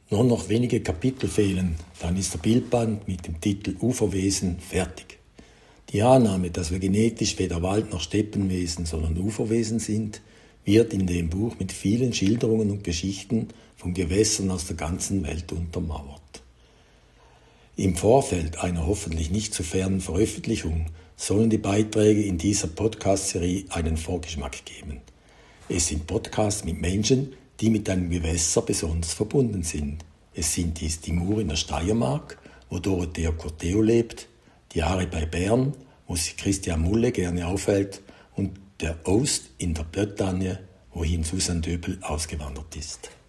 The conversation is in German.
Nur noch wenige Kapitel fehlen, dann ist der Bildband mit dem Titel Uferwesen fertig. Die Annahme, dass wir genetisch weder Wald- noch Steppenwesen, sondern Uferwesen sind, wird in dem Buch mit vielen Schilderungen und Geschichten von Gewässern aus der ganzen Welt untermauert. Im Vorfeld einer hoffentlich nicht zu fernen Veröffentlichung sollen die Beiträge in dieser Podcast-Serie einen Vorgeschmack geben. Es sind Podcasts mit Menschen, die mit einem Gewässer besonders verbunden sind. Es sind die Mur in der Steiermark, wo Dorothea Corteo lebt, die Aare bei Bern, wo sich Christian Mulle gerne aufhält, und der Oast in der Bretagne, wohin Susan Döbel ausgewandert ist.